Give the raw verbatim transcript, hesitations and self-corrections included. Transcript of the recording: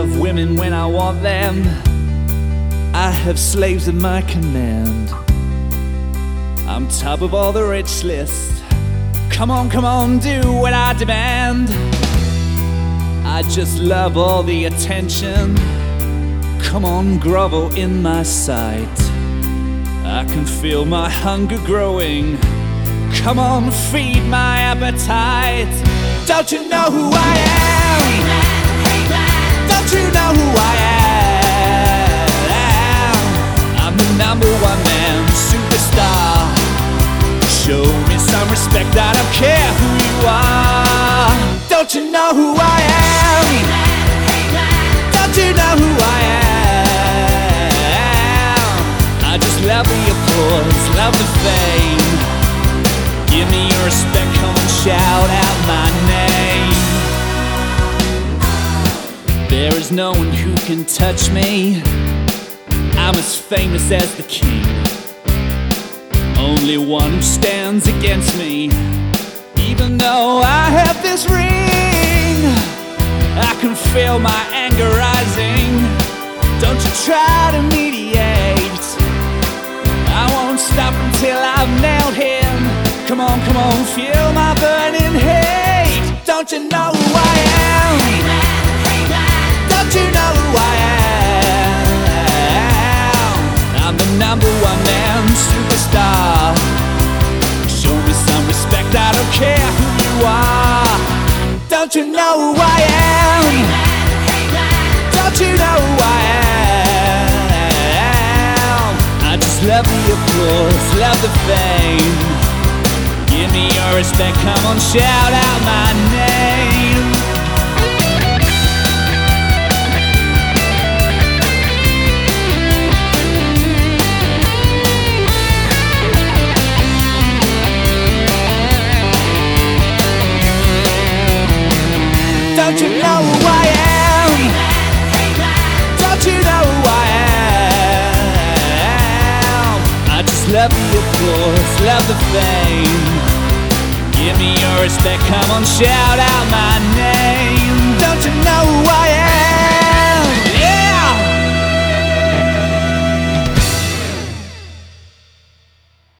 love women when I want them. I have slaves at my command. I'm top of all the rich list. Come on, come on, do what I demand. I just love all the attention. Come on, grovel in my sight. I can feel my hunger growing. Come on, feed my appetite. Don't you know who I am? Don't you know who I am? I'm the number one man, superstar. Show me some respect, I don't care who you are. Don't you know who I am? Don't you know who I am? I just love the applause, love the fame. Give me your respect, come and shout out my name. There is no one who can touch me. I'm as famous as the king. Only one who stands against me. Even though I have this ring, I can feel my anger rising. Don't you try to mediate. I won't stop until I've nailed him. Come on, come on, feel my burning hate. Don't you know who I am? Don't you know who I am? I'm the number one man, superstar. Show me some respect, I don't care who you are. Don't you know who I am? Don't you know who I am? I just love the applause, love the fame. Give me your respect, come on, shout out my name. Don't you know who I am? Don't you know who I am? I just love the applause, love the fame. Give me your respect, come on, shout out my name.